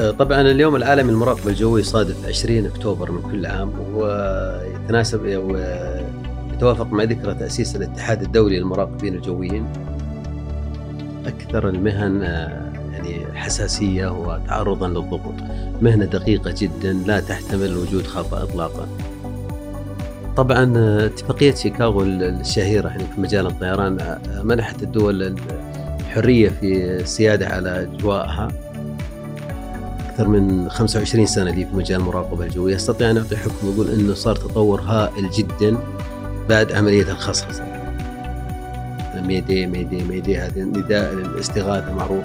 طبعا اليوم العالمي للمراقبة الجوية يصادف 20 أكتوبر من كل عام، ويتناسب يتوافق مع ذكرى تأسيس الاتحاد الدولي للمراقبين الجويين. أكثر المهن يعني حساسية وتعرضا للضغط، مهنة دقيقة جدا لا تحتمل وجود خطأ إطلاقا. طبعا اتفاقية شيكاغو الشهيرة يعني في مجال الطيران منحت الدول الحرية في السيادة على أجوائها. أكثر من 25 سنة لي في مجال المراقبة الجوية، أستطيع أن أعطي حكم يقول أنه صار تطور هائل جدا بعد عملية الخصخصة. ميدي ميدي ميدي، هذا نداء الاستغاثة معروف.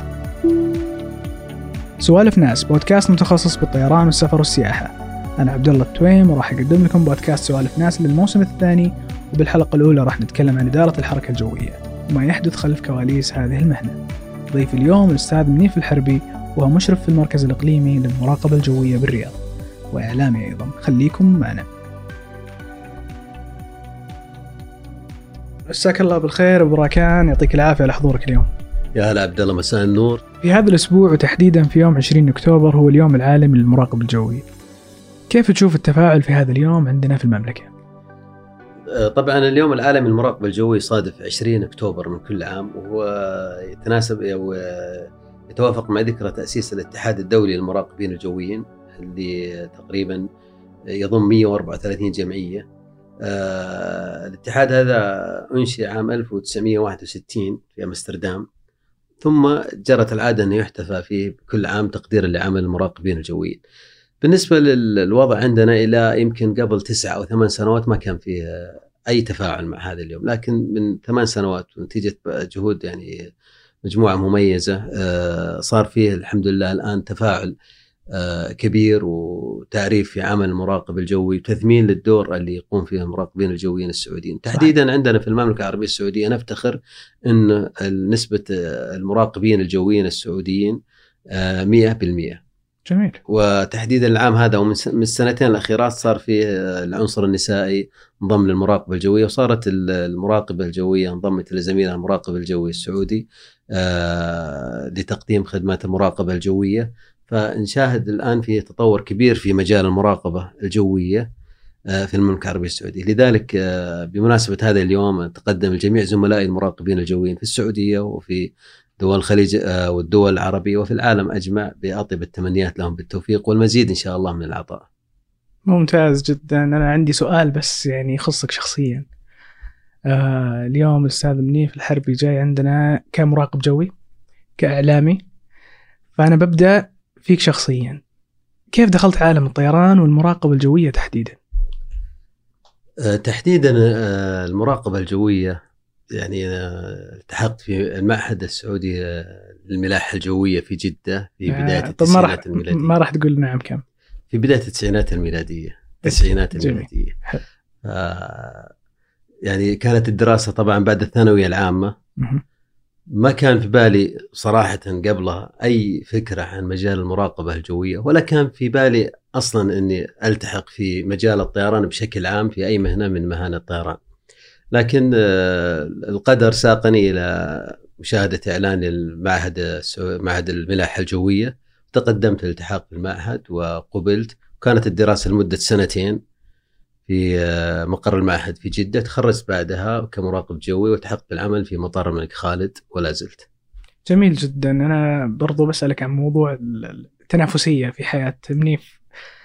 سوالف ناس، بودكاست متخصص بالطيران والسفر والسياحة. أنا عبد الله التويم وراح أقدم لكم بودكاست سوالف ناس للموسم الثاني، وبالحلقة الأولى راح نتكلم عن إدارة الحركة الجوية وما يحدث خلف كواليس هذه المهنة. ضيف اليوم الأستاذ منيف الحربي، وهو مشرف في المركز الإقليمي للمراقبة الجوية بالرياض، وإعلامي أيضا. خليكم معنا. مساك الله بالخير أبو راكان، يعطيك العافية على حضورك اليوم. يا هلا عبد الله، مساء النور. في هذا الأسبوع وتحديدا في يوم 20 أكتوبر هو اليوم العالمي للمراقبة الجوية. كيف تشوف التفاعل في هذا اليوم عندنا في المملكة؟ طبعا اليوم العالمي للمراقبة الجوية يصادف 20 أكتوبر من كل عام، وهو يتناسب يتوافق مع ذكرى تأسيس الاتحاد الدولي للمراقبين الجويين اللي تقريبا يضم 134 جمعية. الاتحاد هذا أنشئ عام 1961 في أمستردام، ثم جرت العادة أن يحتفى فيه كل عام تقديرا لعمل المراقبين الجويين. بالنسبة للوضع عندنا إلى يمكن قبل 9 أو 8 سنوات ما كان فيه أي تفاعل مع هذا اليوم، لكن من 8 سنوات ونتيجة جهود يعني مجموعة مميزة صار فيه الحمد لله الآن تفاعل كبير وتعريف في عمل المراقب الجوي وتثمين للدور اللي يقوم فيه المراقبين الجويين السعوديين. تحديدا عندنا في المملكة العربية السعودية نفتخر أن نسبة المراقبين الجويين السعوديين 100%. جميل. وتحديدا العام هذا ومن السنتين الأخيرات صار فيه العنصر النسائي انضم للمراقبة الجوية، وصارت المراقبة الجوية انضمت لزميلها المراقب الجوي السعودي لتقديم خدمات المراقبة الجوية. فنشاهد الآن في تطور كبير في مجال المراقبة الجوية في المملكة العربية السعودية. لذلك بمناسبة هذا اليوم تقدم الجميع زملائي المراقبين الجويين في السعودية وفي دول الخليج والدول العربية وفي العالم أجمع بأطيب التمنيات لهم بالتوفيق والمزيد إن شاء الله من العطاء. ممتاز جدا. أنا عندي سؤال بس يعني يخصك شخصيا. اليوم الأستاذ منيف الحربي جاي عندنا كمراقب جوي كإعلامي، فأنا ببدأ فيك شخصيا. كيف دخلت عالم الطيران والمراقبة الجوية تحديدا؟ تحديدا المراقبة الجوية يعني التحقت في المعهد السعودي للملاحة الجوية في جدة في بداية التسعينات الميلادية. ما راح تقول نعم كم؟ في بداية التسعينات الميلادية. التسعينات الميلادية. يعني كانت الدراسة طبعا بعد الثانوية العامة. ما كان في بالي صراحة قبلها أي فكرة عن مجال المراقبة الجوية، ولا كان في بالي أصلا أني ألتحق في مجال الطيران بشكل عام في أي مهنة من مهن الطيران. لكن القدر ساقني إلى مشاهدة إعلان معهد الملاحة الجوية، تقدمت للالتحاق بالمعهد وقبلت. كانت الدراسة لمدة 2 سنين في مقر المعهد في جدة. تخرجت بعدها كمراقب جوي وتحقت بالعمل في مطار الملك خالد ولا زلت. جميل جدا. أنا برضو بسألك عن موضوع التنافسية في حياة منيف.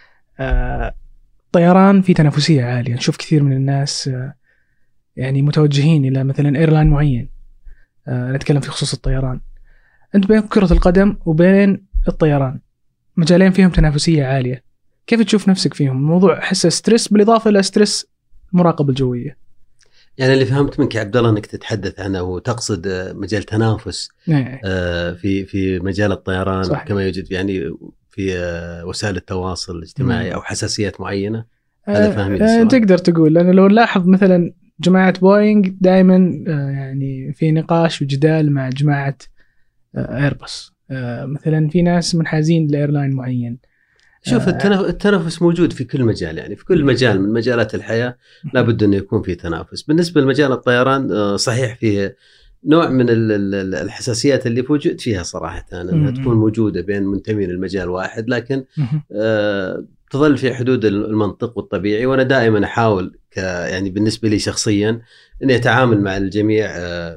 الطيران في تنافسية عالية، نشوف كثير من الناس يعني متوجهين إلى مثلا إيرلاين معين. نتكلم في خصوص الطيران. أنت بين كرة القدم وبين الطيران، مجالين فيهم تنافسية عالية. كيف تشوف نفسك فيهم؟ الموضوع أحسه ستريس بالإضافة إلى ستريس المراقبة الجوية. يعني اللي فهمت منك يا عبد الله أنك تتحدث عنه وتقصد مجال تنافس في مجال الطيران. صح. كما يوجد يعني في وسائل التواصل الاجتماعي أو حساسيات معينة. هذا فهمي تقدر تقول، لأنه لو نلاحظ مثلا جماعة بوينغ دائما يعني في نقاش وجدال مع جماعة ايرباص. مثلا في ناس منحازين لإيرلاين معين. شوف التنافس موجود في كل مجال، يعني في كل مجال من مجالات الحياة لابد أن يكون في تنافس. بالنسبة لمجال الطيران صحيح فيه نوع من الحساسيات اللي فوجئت فيها صراحة أنها تكون موجودة بين منتمين المجال واحد، لكن تظل في حدود المنطق والطبيعي. وأنا دائما أحاول يعني بالنسبة لي شخصيا أني أتعامل مع الجميع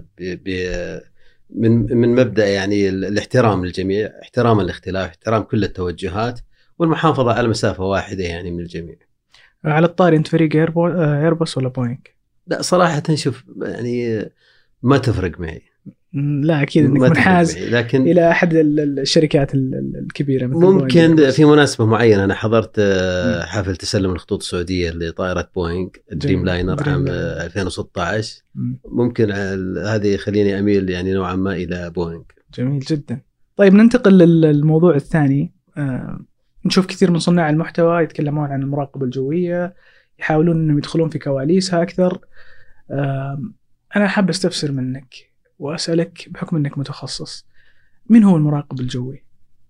من مبدأ يعني الاحترام للجميع، احترام الاختلاف، احترام كل التوجهات، والمحافظة على مسافة واحدة يعني من الجميع. على الطاري أنت فريق إيرباص ولا بوينغ؟ لا صراحة شوف يعني ما تفرق معي. لا أكيد إنك منحاز لكن إلى أحد الشركات الكبيرة مثل ممكن في مناسبة معينة. أنا حضرت حفل تسلم الخطوط السعودية لطائرة بوينغ دريم لاينر عام 2016. ممكن هذه يخليني أميل يعني نوعا ما إلى بوينغ. جميل جدا. طيب ننتقل للموضوع الثاني. نشوف كثير من صناع المحتوى يتكلمون عن المراقبة الجوية، يحاولون أنهم يدخلون في كواليسها أكثر. أنا حاب أستفسر منك وأسألك بحكم أنك متخصص، من هو المراقب الجوي؟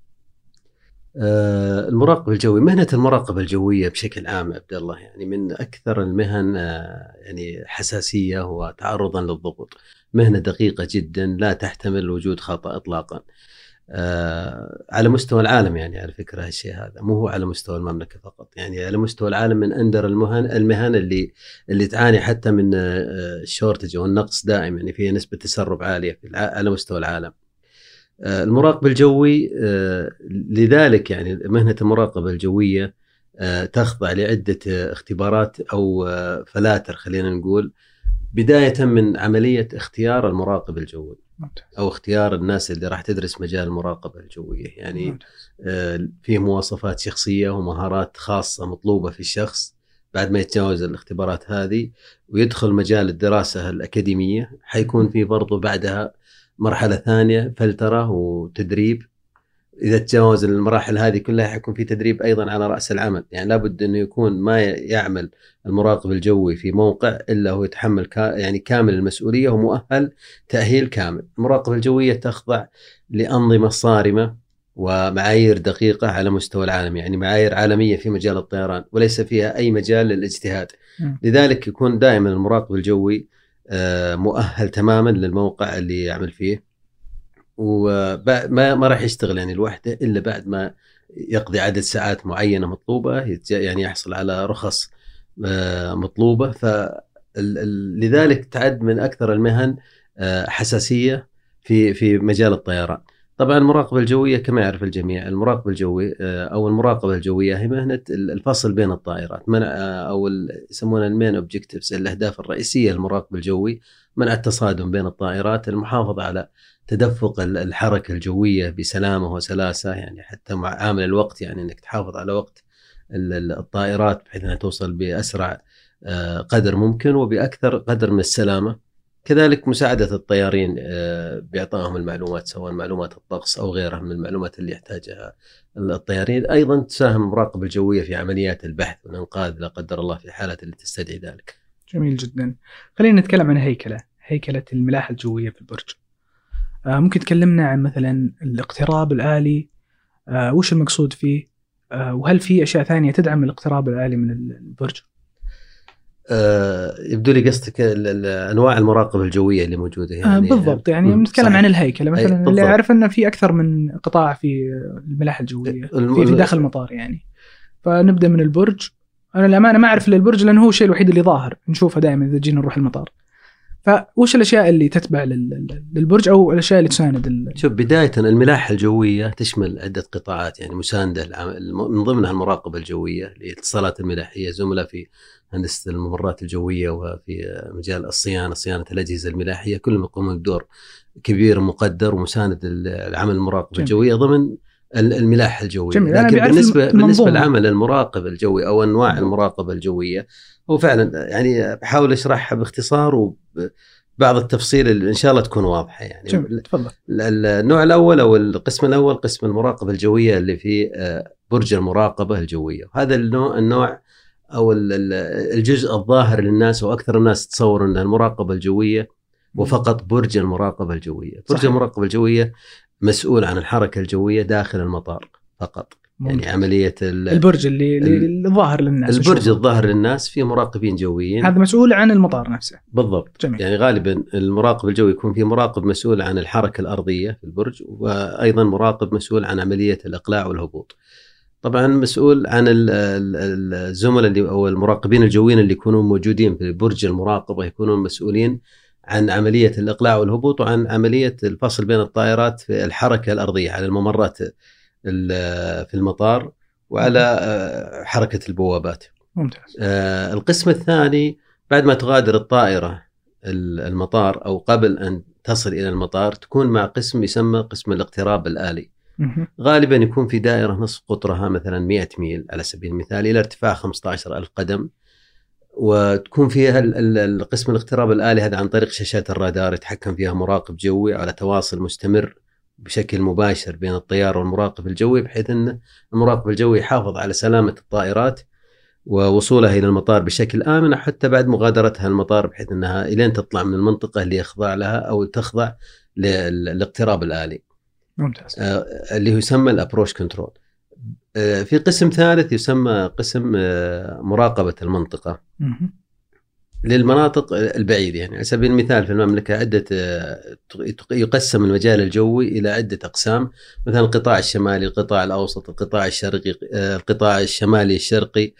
المراقب الجوي، مهنة المراقبة الجوية بشكل عام عبد الله يعني من أكثر المهن يعني حساسية وتعرضا للضغط. مهنة دقيقة جدا لا تحتمل وجود خطأ إطلاقا على مستوى العالم. يعني على فكرة هالشيء هذا مو هو على مستوى المملكة فقط، يعني على مستوى العالم من أندر المهن اللي تعاني حتى من الشورتج والنقص دائما، يعني فيها نسبة تسرب عالية على مستوى العالم. المراقب الجوي لذلك يعني مهنة المراقبة الجوية تخضع لعدة اختبارات أو فلاتر خلينا نقول، بداية من عملية اختيار المراقب الجوي أو اختيار الناس اللي راح تدرس مجال المراقبة الجوية. يعني فيه مواصفات شخصية ومهارات خاصة مطلوبة في الشخص بعد ما يتجاوز الاختبارات هذه ويدخل مجال الدراسة الأكاديمية. حيكون فيه برضو بعدها مرحلة ثانية فلترة وتدريب. إذا تجاوز المراحل هذه كلها حيكون في تدريب أيضا على رأس العمل. يعني لابد أنه يكون ما يعمل المراقب الجوي في موقع إلا هو يتحمل يعني كامل المسؤولية ومؤهل تأهيل كامل. المراقبة الجوية تخضع لأنظمة صارمة ومعايير دقيقة على مستوى العالم، يعني معايير عالمية في مجال الطيران وليس فيها أي مجال للاجتهاد. لذلك يكون دائما المراقب الجوي مؤهل تماما للموقع اللي يعمل فيه، وما راح يشتغل يعني لوحده إلا بعد ما يقضي عدد ساعات معينة مطلوبة، يعني يحصل على رخص مطلوبة. فلذلك تعد من أكثر المهن حساسية في مجال الطيران. طبعا المراقبة الجوية كما يعرف الجميع، المراقبة الجوي أو المراقبة الجوية هي مهنة الفصل بين الطائرات، منع أو يسمونها المين أوبجكتيفز، الأهداف الرئيسية للمراقبة الجوي: منع التصادم بين الطائرات، المحافظة على تدفق الحركة الجوية بسلامة وسلاسة، يعني حتى مع عامل الوقت، يعني أنك تحافظ على وقت الطائرات بحيث أنها توصل بأسرع قدر ممكن وبأكثر قدر من السلامة. كذلك مساعدة الطيارين بإعطائهم المعلومات، سواء معلومات الطقس أو غيرها من المعلومات اللي يحتاجها الطيارين. أيضا تساهم المراقبة الجوية في عمليات البحث والإنقاذ لا قدر الله في حالة اللي تستدعي ذلك. جميل جدا. خلينا نتكلم عن هيكلة الملاحة الجوية في البرج. ممكن تكلمنا عن مثلا الاقتراب الآلي، وش المقصود فيه، وهل في أشياء ثانية تدعم الاقتراب الآلي من البرج؟ يبدو لي قصدك أنواع المراقبة الجوية اللي موجودة يعني. بالضبط، يعني نتكلم عن الهيكلة مثلا. اللي أعرف أنه في أكثر من قطاع في الملاحة الجوية في داخل المطار يعني. فنبدأ من البرج. أنا الأمانة ما أعرف البرج لأنه هو الشيء الوحيد اللي ظاهر نشوفه دائما إذا جينا نروح المطار. فوش الأشياء اللي تتبع للبرج أو الأشياء اللي تساند شوف، بداية الملاحة الجوية تشمل عدة قطاعات يعني مساندة من ضمنها المراقبة الجوية لاتصالات الملاحية، زملاء في هندسة الممرات الجوية وفي مجال صيانة الأجهزة الملاحية، كلهم يقومون بدور كبير مقدر ومساند العمل المراقبة الجوية ضمن الملاحة الجوية. لكن بالنسبة لعمل المراقب الجوي أو أنواع المراقبة الجوية، هو فعلا يعني بحاول أشرحها باختصار وبعض التفصيل إن شاء الله تكون واضحة يعني. تفضل. النوع الأول أو القسم الأول قسم المراقبة الجوية اللي في برج المراقبة الجوية. هذا النوع أو الجزء الظاهر للناس وأكثر الناس تصور أن المراقبة الجوية وفقط برج المراقبة الجوية. برج المراقبة الجوية مسؤول عن الحركة الجوية داخل المطار فقط، يعني عملية البرج اللي ظاهر للناس، البرج الظاهر للناس في مراقبين جويين، هذا مسؤول عن المطار نفسه. بالضبط. جميل. يعني غالبا المراقب الجوي يكون في مراقب مسؤول عن الحركة الأرضية في البرج، وأيضا مراقب مسؤول عن عملية الإقلاع والهبوط. طبعا مسؤول عن الزملاء اللي أو المراقبين الجويين اللي يكونون موجودين في برج المراقبة يكونون مسؤولين عن عملية الإقلاع والهبوط وعن عملية الفصل بين الطائرات في الحركة الأرضية على الممرات في المطار وعلى حركة البوابات. ممتاز. القسم الثاني بعد ما تغادر الطائرة المطار أو قبل أن تصل إلى المطار تكون مع قسم يسمى قسم الاقتراب الآلي. غالبا يكون في دائرة نصف قطرها مثلا 100 ميل على سبيل المثال إلى ارتفاع 15,000 قدم، وتكون فيها القسم الاقتراب الآلي هذا عن طريق شاشات الرادار يتحكم فيها مراقب جوي على تواصل مستمر بشكل مباشر بين الطيار والمراقب الجوي، بحيث أن المراقب الجوي يحافظ على سلامة الطائرات ووصولها إلى المطار بشكل آمن حتى بعد مغادرتها المطار، بحيث أنها إلين تطلع من المنطقة اللي يخضع لها أو تخضع للاقتراب الآلي. ممتاز. اللي هو يسمى الأبروش كنترول. في قسم ثالث يسمى قسم مراقبة المنطقة للمناطق البعيدة. يعني على سبيل المثال في المملكة عدة يقسم المجال الجوي إلى عدة أقسام، مثلا القطاع الشمالي، القطاع الأوسط، القطاع الشرقي، القطاع الشمالي الشرقي.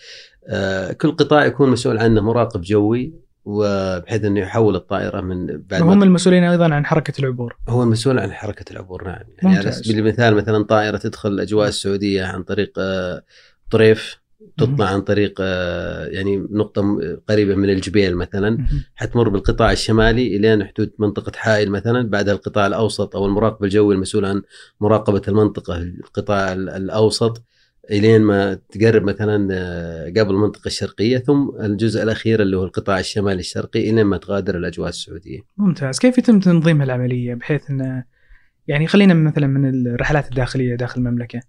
كل قطاع يكون مسؤول عنه مراقب جوي، وبحيث أنه يحول الطائرة من بعد. هم المسؤولين أيضا عن حركة العبور. هو المسؤول عن حركة العبور، نعم. يعني على سبيل المثال مثلا طائرة تدخل الأجواء السعودية عن طريق طريف، تطلع عن طريق يعني نقطة قريبة من الجبيل مثلا، حتمر بالقطاع الشمالي إلى حدود منطقة حائل مثلا، بعد القطاع الأوسط أو المراقب الجوي المسؤول عن مراقبة المنطقة القطاع الأوسط إلين ما تقرب مثلا قبل المنطقة الشرقية، ثم الجزء الأخير اللي هو القطاع الشمالي الشرقي إلين ما تغادر الأجواء السعودية. ممتاز. كيف يتم تنظيم العملية بحيث أن يعني خلينا مثلا من الرحلات الداخلية داخل المملكة،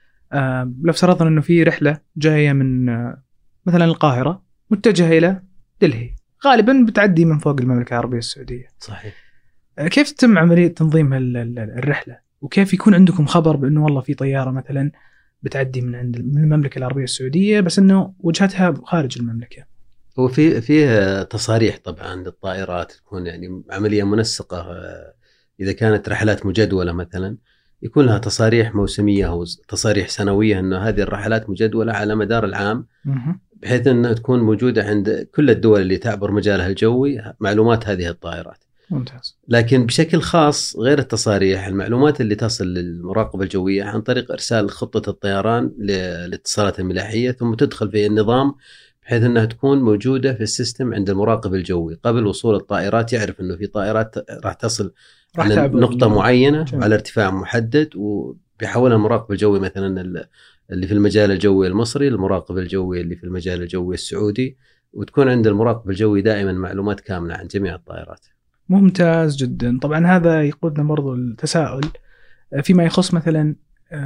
لو فرضنا أنه في رحلة جاية من مثلا القاهرة متجهة إلى دلهي، غالبا بتعدي من فوق المملكة العربية السعودية. صحيح. كيف تتم عملية تنظيم الرحلة، وكيف يكون عندكم خبر بأنه والله في طيارة مثلا بتعدي من المملكة العربية السعودية بس أنه وجهتها خارج المملكة؟ هو فيه تصاريح طبعا للطائرات، تكون يعني عملية منسقة. إذا كانت رحلات مجدولة مثلا يكون لها تصاريح موسمية أو تصاريح سنوية أنه هذه الرحلات مجدولة على مدار العام، بحيث أنها تكون موجودة عند كل الدول اللي تعبر مجالها الجوي معلومات هذه الطائرات. ممتاز. لكن بشكل خاص غير التصاريح، المعلومات اللي تصل للمراقبة الجوية عن طريق إرسال خطة الطيران للاتصالات الملاحية، ثم تدخل في النظام بحيث أنها تكون موجودة في السيستم عند المراقب الجوي قبل وصول الطائرات. يعرف أنه في طائرات راح تصل على نقطة معينة على ارتفاع محدد، وبيحولها المراقب الجوي مثلا اللي في المجال الجوي المصري المراقب الجوي اللي في المجال الجوي السعودي، وتكون عند المراقب الجوي دائما معلومات كاملة عن جميع الطائرات. ممتاز جدا. طبعا هذا يقودنا برضو التساؤل فيما يخص مثلا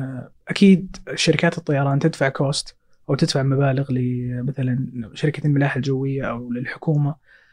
أكيد شركات الطيران تدفع كوست أو تدفع مبالغ لمثلا شركة الملاحة الجوية أو للحكومة.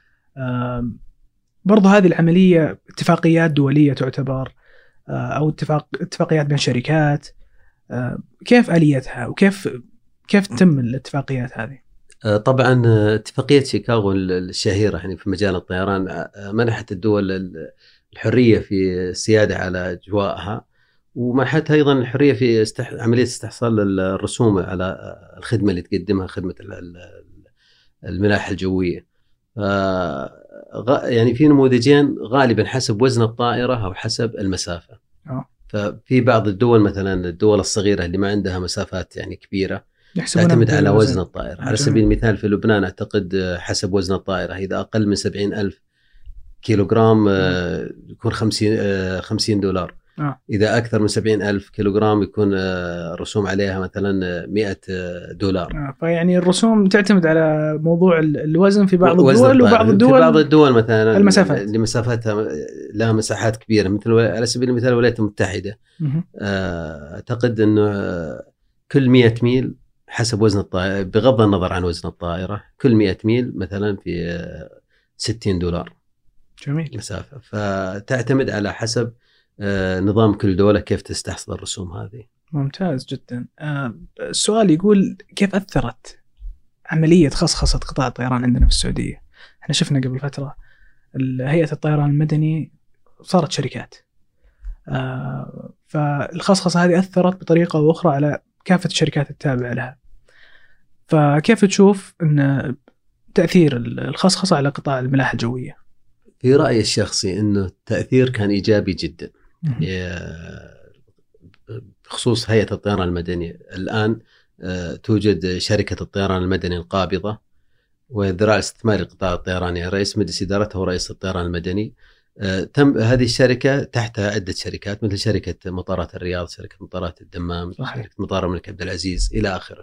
برضو هذه العملية اتفاقيات دولية تعتبر أو اتفاقيات بين شركات، كيف آليتها وكيف تتم الاتفاقيات هذه؟ طبعا اتفاقية شيكاغو الشهيرة يعني في مجال الطيران منحت الدول الحرية في السيادة على أجواءها، ومنحتها أيضا الحرية في عملية استحصال الرسوم على الخدمة اللي تقدمها خدمة الملاحة الجوية. يعني في نموذجين غالبا حسب وزن الطائرة أو حسب المسافة. ففي بعض الدول مثلا الدول الصغيرة اللي ما عندها مسافات يعني كبيرة تعتمد على وزن الطائرة. على سبيل المثال في لبنان أعتقد حسب وزن الطائرة إذا أقل من 70,000 كيلوغرام يكون $50. إذا أكثر من 70,000 كيلوغرام يكون رسوم عليها مثلا $100. فيعني الرسوم تعتمد على موضوع الوزن في بعض الدول، وبعض الدول في بعض الدول مثلا المسافات اللي مسافتها لها مساحات كبيرة، مثل على سبيل المثال الولايات المتحدة أعتقد أنه كل 100 ميل حسب وزن الطائرة بغض النظر عن وزن الطائرة كل 100 ميل مثلا في $60. جميل. مسافة. فتعتمد على حسب نظام كل دولة كيف تستحصل الرسوم هذه. ممتاز جدا. السؤال يقول كيف أثرت عملية خصخصة قطاع الطيران عندنا في السعودية؟ احنا شفنا قبل فترة هيئة الطيران المدني صارت شركات، فالخصخصة هذه أثرت بطريقة أو أخرى على كافة الشركات التابعة لها. فكيف تشوف أن تأثير الخصخصة على قطاع الملاحة الجوية؟ في رأيي الشخصي أنه التأثير كان إيجابي جدا، بخصوص هيئة الطيران المدني. الآن توجد شركة الطيران المدني القابضة والذراع الاستثماري لقطاع الطيران، يعني رئيس مجلس إدارتها ورئيس الطيران المدني. تم هذه الشركة تحتها عدة شركات مثل شركة مطارات الرياض، شركة مطارات الدمام، شركة مطار الملك عبد العزيز إلى آخره.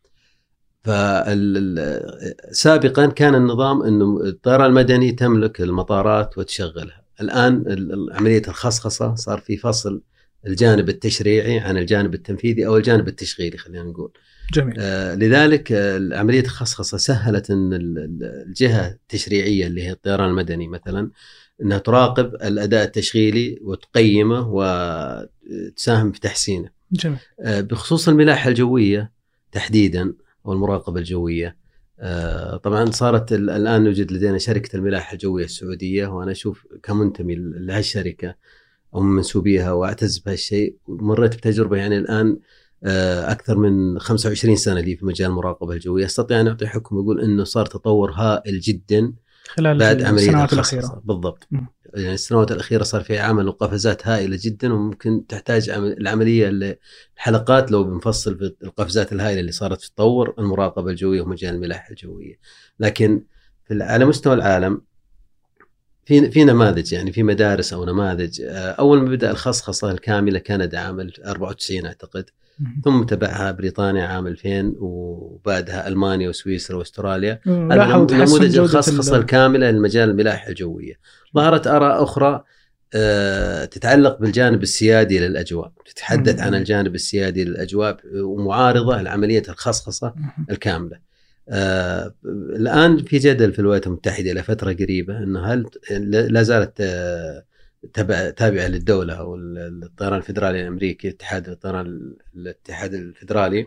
فسابقا كان النظام أنه الطيران المدني تملك المطارات وتشغلها. الآن عملية الخصخصة صار في فصل الجانب التشريعي عن الجانب التنفيذي أو الجانب التشغيلي خلينا نقول. جميل. لذلك عملية الخصخصة سهلت أن الجهة التشريعية اللي هي الطيران المدني مثلا أنها تراقب الأداء التشغيلي وتقيمه وتساهم في تحسينه. جميل. بخصوص الملاحة الجوية تحديدا والمراقبة الجوية، طبعا صارت الآن يوجد لدينا شركة الملاحة الجوية السعودية، وأنا أشوف كمنتمي لهالشركة أو من منسوبيها وأعتز بهالشيء. مريت بتجربة يعني الآن أكثر من 25 سنة لي في مجال المراقبة الجوية، أستطيع أن أعطي حكم يقول أنه صار تطور هائل جدا خلال بعد السنوات الأخيرة. بالضبط. يعني السنوات الأخيرة صار في عمل وقفزات هائلة جدا، وممكن تحتاج العملية الحلقات لو بنفصل في القفزات الهائلة اللي صارت في تطور المراقبة الجوية ومجال الملاحة الجوية. لكن على مستوى العالم في نماذج، يعني في مدارس أو نماذج. أول ما بدأ الخصخصة الكاملة كندا عام 94 أعتقد، ثم تبعها بريطانيا عام 2000، وبعدها ألمانيا وسويسرا واستراليا. نموذج الخصخصة الكاملة للمجال الملاحة الجوية. ظهرت آراء أخرى تتعلق بالجانب السيادي للأجواء، تتحدث عن الجانب السيادي للأجواء ومعارضة لعملية الخصخصة الكاملة. الآن في جدل في الولايات المتحدة إلى فترة قريبة أنه هل لا زالت تابعة للدولة أو الطيران الفيدرالي الأمريكي، الاتحاد الفيدرالي،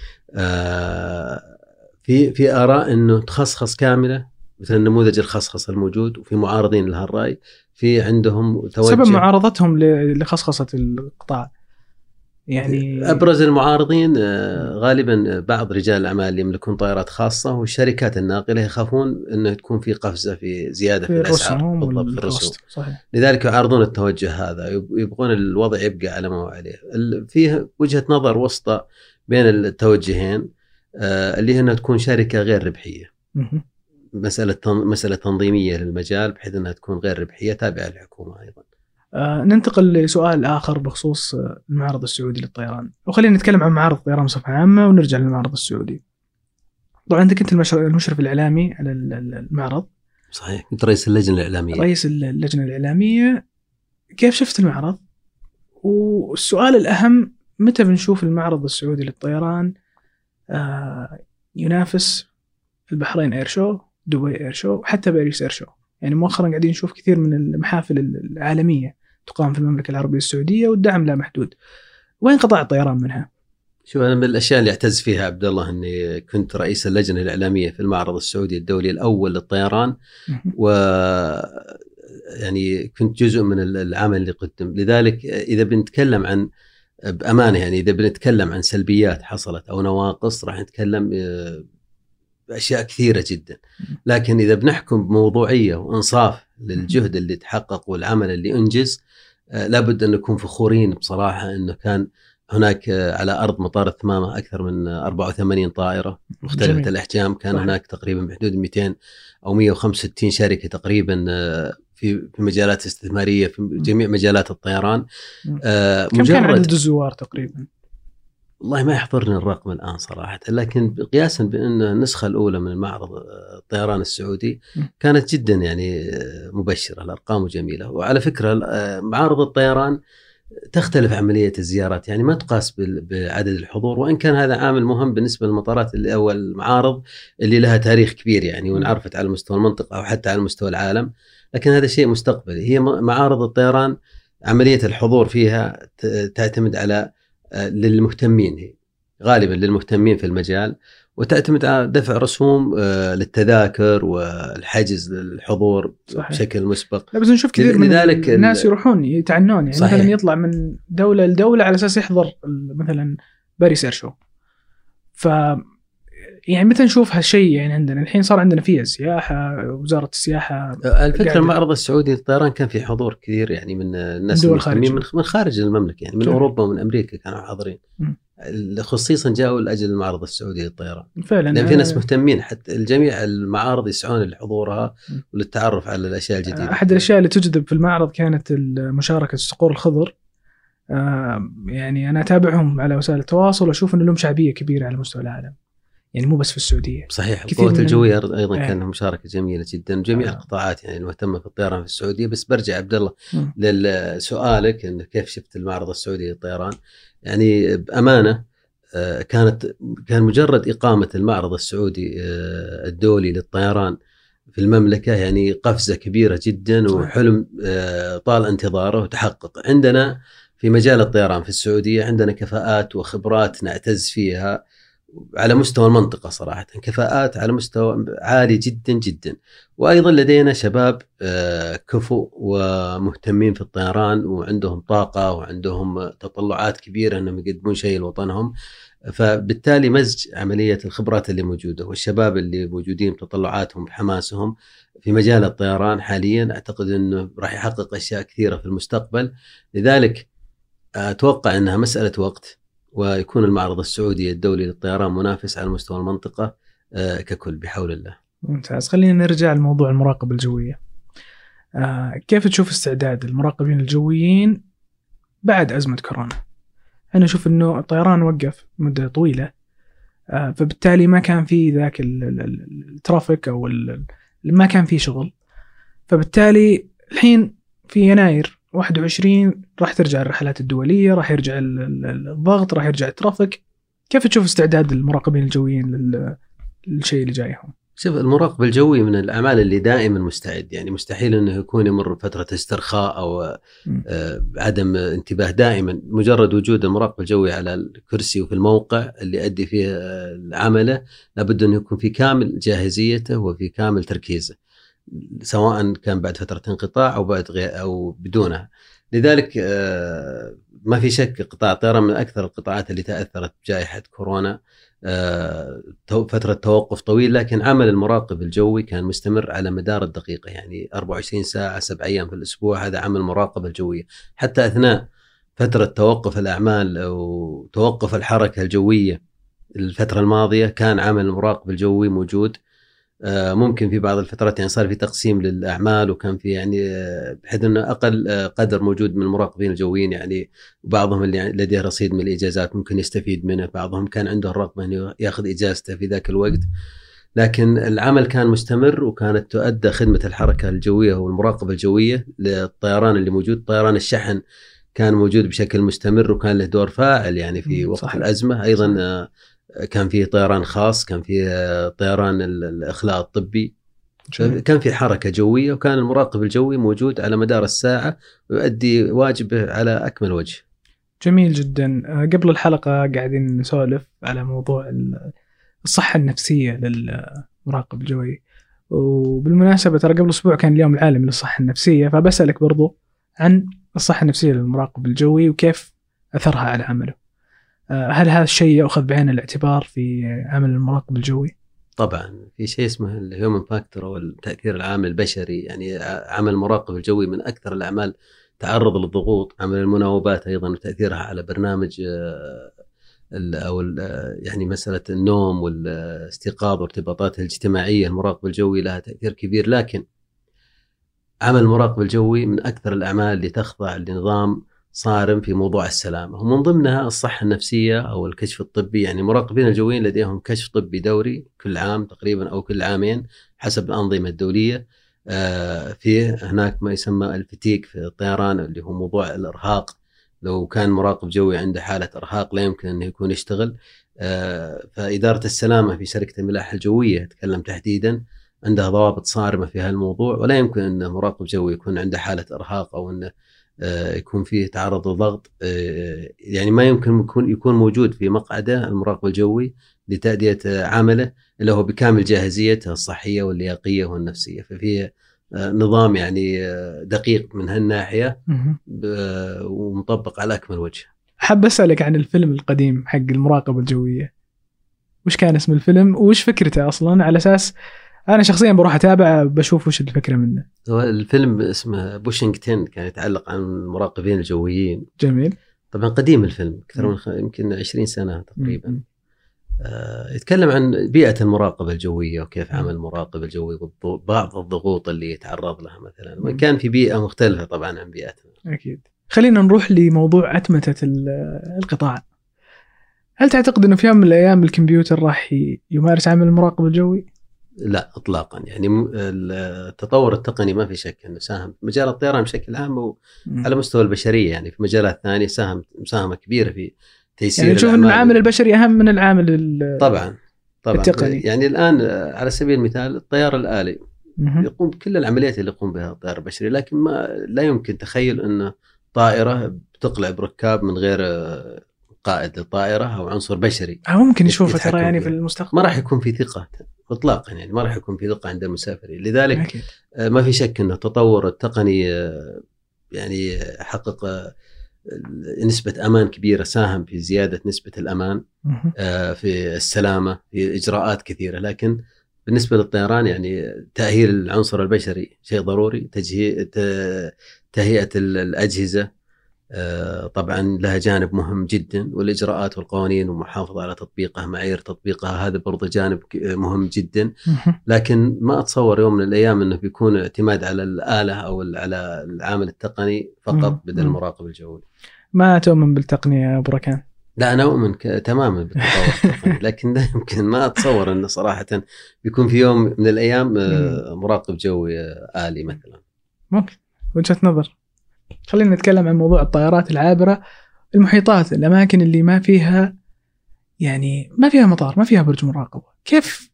في آراء أنه تخصخص كاملة مثل نموذج الخصخصة الموجود، وفي معارضين لها الرأي. في عندهم توجه. سبب معارضتهم لخصخصة القطاع يعني أبرز المعارضين غالبا بعض رجال الأعمال اللي يملكون طائرات خاصة والشركات الناقلة، يخافون أنه تكون في قفزة في زيادة في الأسعار بالضبط في الرسوم. صحيح. لذلك يعارضون التوجه هذا، يبغون الوضع يبقى على ما هو عليه. فيه وجهة نظر وسطى بين التوجهين، اللي هي أنها تكون شركة غير ربحية. مسألة تنظيمية للمجال بحيث أنها تكون غير ربحية تابعة للحكومة أيضا. ننتقل لسؤال آخر بخصوص المعرض السعودي للطيران، وخلينا نتكلم عن معرض الطيران بصفة عامة ونرجع للمعرض السعودي. طبعا أنت كنت المشرف الإعلامي على المعرض. صحيح، كنت رئيس اللجنة الإعلامية. رئيس اللجنة الإعلامية. كيف شفت المعرض؟ والسؤال الأهم، متى بنشوف المعرض السعودي للطيران ينافس البحرين إير شو، دبي إير شو، وحتى باريس إير شو؟ يعني مؤخرا قاعدين نشوف كثير من المحافل العالمية تقام في المملكة العربية السعودية والدعم لا محدود. وين قطاع الطيران منها؟ شوف، أنا من الأشياء اللي أعتز فيها عبد الله أني كنت رئيس اللجنة الإعلامية في المعرض السعودي الدولي الأول للطيران، يعني كنت جزء من العمل اللي قدم. لذلك إذا بنتكلم عن بأمانة، يعني إذا بنتكلم عن سلبيات حصلت أو نواقص، راح نتكلم بأشياء كثيرة جدا. لكن إذا بنحكم بموضوعية وإنصاف للجهد اللي تحقق والعمل اللي أنجز، لابد أن نكون فخورين بصراحة أنه كان هناك على أرض مطار الثمامة أكثر من 84 طائرة مختلفة جميل. الأحجام. كان هناك تقريبا بحدود 200 أو 165 شركة تقريبا في مجالات استثمارية في جميع مجالات الطيران. كم كان عدد الزوار تقريبا؟ والله ما يحضرني الرقم الآن صراحة، لكن قياسا بأن النسخة الأولى من معرض الطيران السعودي كانت جدا يعني مبشرة، الأرقام جميلة. وعلى فكرة معارض الطيران تختلف عملية الزيارات، يعني ما تقاس بعدد الحضور، وإن كان هذا عامل مهم بالنسبة للمطارات اللي أو المعارض اللي لها تاريخ كبير يعني وانعرفت على مستوى المنطقة أو حتى على مستوى العالم، لكن هذا شيء مستقبلي. هي معارض الطيران عملية الحضور فيها تعتمد على للمهتمين، هي غالبا للمهتمين في المجال، وتعتمد على دفع رسوم للتذاكر والحجز للحضور صحيح. بشكل مسبق. لا بس نشوف كثير من الناس يروحون يتعنون، يعني صحيح. مثلا يطلع من دولة لدولة على أساس يحضر مثلا باريس إير شو. ف يعني متى نشوف هالشيء؟ يعني عندنا الحين صار عندنا فيها السياحة، وزارة السياحة. الفكرة المعرض السعودي للطيران كان في حضور كثير يعني من الناس المهتمين من خارج المملكة، يعني من أوروبا ومن أمريكا كانوا حاضرين، خصيصا جاءوا لأجل المعرض السعودي للطيران فعلا، لأن في ناس مهتمين. حتى الجميع المعارض يسعون لحضورها وللتعرف على الأشياء الجديدة. أحد الأشياء اللي تجذب في المعرض كانت مشاركة الصقور الخضر. يعني أنا أتابعهم على وسائل التواصل وأشوف أن لهم شعبية كبيرة على مستوى العالم، يعني مو بس في السعودية. صحيح. القوات الجوية أيضا كانت مشاركة جميلة جدا، جميع القطاعات يعني المهتمة في الطيران في السعودية. بس برجع عبد الله لسؤالك إن كيف شفت المعرض السعودي للطيران. يعني بأمانة كان مجرد إقامة المعرض السعودي الدولي للطيران في المملكة يعني قفزة كبيرة جدا، وحلم طال انتظاره وتحقق. عندنا في مجال الطيران في السعودية عندنا كفاءات وخبرات نعتز فيها على مستوى المنطقة، صراحة كفاءات على مستوى عالي جدا جدا. وأيضا لدينا شباب كفؤ ومهتمين في الطيران وعندهم طاقة وعندهم تطلعات كبيرة أنهم يقدمون شيء لوطنهم. فبالتالي مزج عملية الخبرات اللي موجودة والشباب اللي موجودين بتطلعاتهم وحماسهم في مجال الطيران حاليا، أعتقد أنه راح يحقق أشياء كثيرة في المستقبل. لذلك أتوقع أنها مسألة وقت ويكون المعرض السعودي الدولي للطيران منافس على مستوى المنطقة ككل بحول الله. ممتاز. خلينا نرجع لموضوع المراقبة الجوية. كيف تشوف استعداد المراقبين الجويين بعد أزمة كورونا؟ أنا أشوف أنه الطيران وقف مدة طويلة، فبالتالي ما كان في ذاك الترافيك أو ما كان في شغل. فبالتالي الحين في يناير 21 راح ترجع الرحلات الدولية، راح يرجع الضغط، راح يرجع الترافيك. كيف تشوف استعداد المراقبين الجويين للشيء اللي جايهم؟ شوف، المراقب الجوي من الأعمال اللي دائما مستعد، يعني مستحيل أنه يكون يمر فترة استرخاء أو عدم انتباه. دائما مجرد وجود المراقب الجوي على الكرسي وفي الموقع اللي يؤدي فيه عمله لابد أن يكون في كامل جاهزيته وفي كامل تركيزه، سواء كان بعد فترة انقطاع أو بدونها. لذلك ما في شك قطاع الطيران من أكثر القطاعات اللي تأثرت بجائحة كورونا. فترة توقف طويل، لكن عمل المراقب الجوي كان مستمر على مدار الدقيقة، يعني 24 ساعة 7 أيام في الأسبوع. هذا عمل المراقبة الجوية. حتى أثناء فترة توقف الأعمال أو توقف الحركة الجوية الفترة الماضية كان عمل المراقب الجوي موجود. ممكن في بعض الفترات يعني صار في تقسيم للأعمال، وكان في يعني بحيث أنه أقل قدر موجود من المراقبين الجويين، يعني بعضهم اللي لديه رصيد من الإجازات ممكن يستفيد منه، بعضهم كان عنده الرغبة أنه يأخذ إجازته في ذاك الوقت. لكن العمل كان مستمر، وكانت تؤدى خدمة الحركة الجوية والمراقبة الجوية للطيران اللي موجود. طيران الشحن كان موجود بشكل مستمر وكان له دور فاعل يعني في وقت صحيح. الأزمة أيضا صحيح. كان فيه طيران خاص، كان فيه طيران الإخلاء الطبي، كان في حركة جوية، وكان المراقب الجوي موجود على مدار الساعة ويؤدي واجبه على أكمل وجه. جميل جدا. قبل الحلقة قاعدين نسولف على موضوع الصحة النفسية للمراقب الجوي، وبالمناسبة ترى قبل أسبوع كان اليوم العالمي للصحة النفسية، فبسألك برضو عن الصحة النفسية للمراقب الجوي وكيف أثرها على عمله. هل هذا الشيء يأخذ بعين الاعتبار في عمل المراقب الجوي؟ طبعا في شيء اسمه الهيومن فاكتور أو التأثير العامل البشري. يعني عمل المراقب الجوي من أكثر الأعمال تعرض للضغوط. عمل المناوبات أيضا وتأثيرها على برنامج أو يعني مسألة النوم والاستيقاظ وارتباطاتها الاجتماعية. المراقب الجوي لها تأثير كبير. لكن عمل المراقب الجوي من أكثر الأعمال اللي تخضع لنظام صارم في موضوع السلامة، ومن ضمنها الصحة النفسية أو الكشف الطبي. يعني المراقبين الجويين لديهم كشف طبي دوري كل عام تقريبا أو كل عامين حسب الأنظمة الدولية. فيه هناك ما يسمى الفتيك في الطيران اللي هو موضوع الإرهاق. لو كان مراقب جوي عنده حالة إرهاق لا يمكن أنه يكون يشتغل. فإدارة السلامة في شركة الملاحة الجوية تكلم تحديدا عندها ضوابط صارمة في هالموضوع، ولا يمكن أن مراقب جوي يكون عنده حالة إرهاق أو أنه يكون فيه تعرض لضغط، يعني ما يمكن يكون موجود في مقعده المراقب الجوي لتأدية عمله إلا هو بكامل جاهزيته الصحية واللياقية والنفسية. ففيه نظام يعني دقيق من هالناحية ومطبق على أكمل وجه. حاب أسألك عن الفيلم القديم حق المراقبة الجوية، وش كان اسم الفيلم وش فكرته أصلا، على أساس أنا شخصيا بروح أتابع بشوف وش الفكرة منه. هو الفيلم اسمه بوشنغتون، كان يتعلق عن المراقبين الجويين. جميل. طبعا قديم الفيلم أكثر من يمكن 20 سنة تقريبا. يتكلم عن بيئة المراقبة الجوية وكيف عمل المراقب الجوي وبعض الضغوط اللي يتعرض لها مثلا، وكان في بيئة مختلفة طبعا عن بيئتنا. أكيد. خلينا نروح لموضوع أتمتة القطاع. هل تعتقد أنه في يوم من الأيام الكمبيوتر راح يمارس عمل المراقب الجوي؟ لا إطلاقا، يعني التطور التقني ما في شك أنه ساهم في مجال الطيران بشكل عام وعلى مستوى البشرية، يعني في مجالات ثانية ساهم مساهمة كبيرة في تيسير. يعني تشوف أن العامل البشري أهم من العامل طبعا التقني. يعني الآن على سبيل المثال الطيار الآلي يقوم بكل العمليات اللي يقوم بها الطيار البشري، لكن لا يمكن تخيل أن طائرة بتقلع بركاب من غير قائد للطائرة أو عنصر بشري. ممكن يشوفه ترى يعني في المستقبل ما راح يكون في ثقة إطلاقا، يعني ما راح يكون في ثقة عند المسافرين. لذلك أكيد. ما في شك أن التطور التقني يعني حقق نسبة أمان كبيرة، ساهم في زيادة نسبة الأمان في السلامة، في إجراءات كثيرة. لكن بالنسبة للطيران يعني تأهيل العنصر البشري شيء ضروري، تهيئة الأجهزة طبعا لها جانب مهم جدا، والإجراءات والقوانين والمحافظة على تطبيقها، معايير تطبيقها، هذا برضه جانب مهم جدا. لكن ما أتصور يوم من الأيام أنه بيكون اعتماد على الآلة أو على العامل التقني فقط بدل المراقب الجوي. ما تؤمن بالتقنية أبو ركان؟ لا أنا أؤمن تماما بالتطور التقني، لكن لا يمكن، ما أتصور أنه صراحة بيكون في يوم من الأيام مراقب جوي آلي مثلا. ممكن وجهة نظر. خلينا نتكلم عن موضوع الطائرات العابرة، المحيطات، الأماكن اللي ما فيها يعني ما فيها مطار، ما فيها برج مراقبة. كيف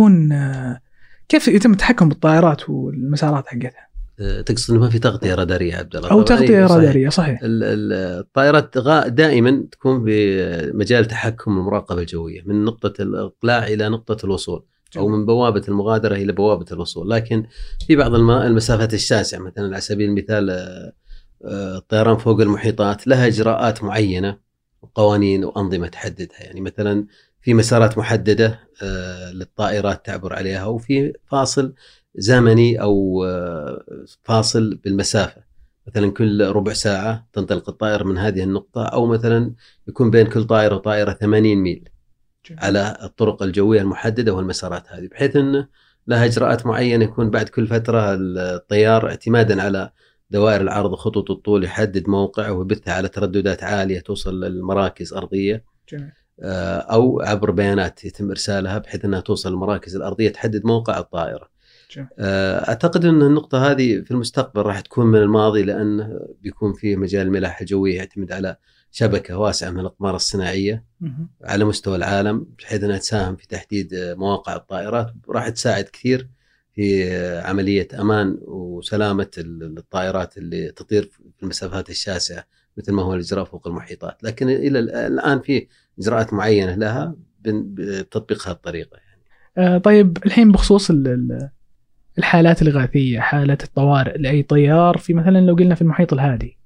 يتم التحكم بالطائرات والمسارات حقتها؟ تقصد انه ما في تغطيه راداريه عبد الله؟ او تغطيه راداريه، صحيح. الطائرات دائما تكون بمجال تحكم المراقبه الجويه من نقطه الاقلاع الى نقطه الوصول، او من بوابه المغادره الى بوابه الوصول. لكن في بعض المسافات الشاسعه، مثلا على سبيل المثال الطيران فوق المحيطات لها اجراءات معينه وقوانين وانظمه تحددها. يعني مثلا في مسارات محدده للطائرات تعبر عليها، وفي فاصل زمني أو فاصل بالمسافة، مثلا كل ربع ساعة تنطلق الطائرة من هذه النقطة، أو مثلا يكون بين كل طائرة وطائرة 80 ميل على الطرق الجوية المحددة والمسارات هذه، بحيث أنه لها إجراءات معينة. يكون بعد كل فترة الطيار اعتمادا على دوائر العرض وخطوط الطول يحدد موقعه ويبثها على ترددات عالية توصل للمراكز أرضية، أو عبر بيانات يتم إرسالها بحيث أنها توصل للمراكز الأرضية تحدد موقع الطائرة. أعتقد أن النقطة هذه في المستقبل راح تكون من الماضي، لأن بيكون فيه مجال الملاحة الجوية يعتمد على شبكة واسعة من الأقمار الصناعية على مستوى العالم، بحيث أنها تساهم في تحديد مواقع الطائرات. راح تساعد كثير في عملية أمان وسلامة الطائرات اللي تطير في المسافات الشاسعة مثل ما هو الإجراء فوق المحيطات. لكن إلى الآن في إجراءات معينة لها بتطبيق هذه الطريقة يعني. طيب الحين بخصوص الحالات الإغاثية، حالة الطوارئ لأي طيار، في مثلا لو قلنا في المحيط الهادي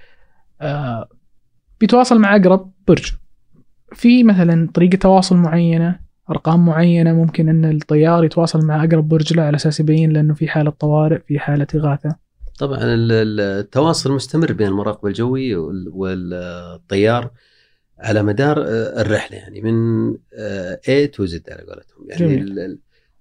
بيتواصل مع أقرب برج، في مثلا طريقة تواصل معينة، أرقام معينة ممكن أن الطيار يتواصل مع أقرب برج له على أساس يبين لأنه في حالة طوارئ، في حالة إغاثة؟ طبعا التواصل مستمر بين المراقب الجوي والطيار على مدار الرحلة، يعني من A to Z على قولتهم. يعني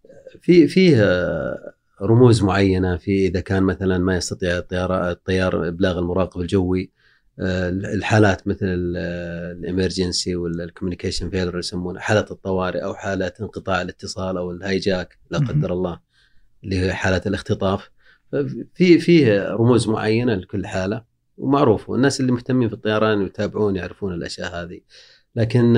فيه رموز معينة، في إذا كان مثلا ما يستطيع الطيار إبلاغ المراقب الجوي، الحالات مثل الإمرجنسي والكوميونيكيشن فيلر يسمونه، حالة الطوارئ أو حالة انقطاع الاتصال أو الهايجاك لا قدر الله اللي هي حالة الاختطاف. فيه رموز معينة لكل حالة ومعروف، والناس اللي مهتمين في الطيران يتابعون يعرفون الأشياء هذه. لكن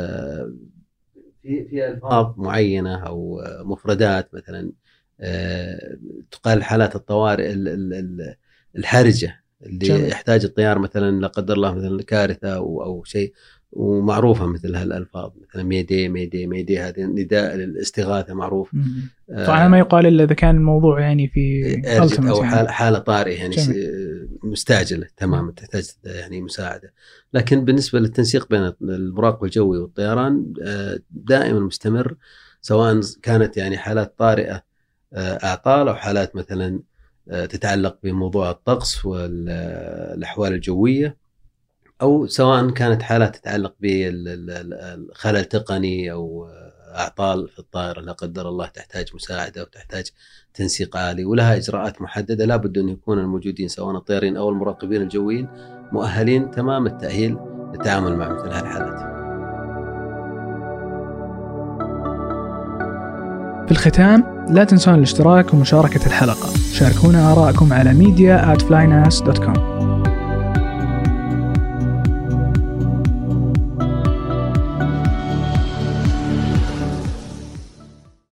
في ألفاظ معينة أو مفردات مثلا تقال حالات الطوارئ الحرجة اللي يحتاج الطيار مثلا لا قدر الله مثلا كارثة أو شيء، ومعروفة مثل هالألفاظ مثلا ميدي ميدي ميدي، هذه نداء للاستغاثة معروف. طبعا ما يقال إلا إذا كان الموضوع يعني في أو حالة طارئة يعني مستعجلة تماما تحتاج يعني مساعدة. لكن بالنسبة للتنسيق بين المراقبة الجوي والطيران دائما مستمر، سواء كانت يعني حالات طارئة أعطال أو حالات مثلا تتعلق بموضوع الطقس والأحوال الجوية، أو سواء كانت حالات تتعلق بالخلل تقني أو أعطال في الطائرة لا قدر الله تحتاج مساعدة أو تحتاج تنسيق عالي ولها إجراءات محددة، لا بد أن يكون الموجودين سواء الطيارين أو المراقبين الجويين مؤهلين تمام التأهيل للتعامل مع مثل هالحالات. في الختام لا تنسون الاشتراك ومشاركة الحلقة. شاركونا آراءكم على media@flynas.com.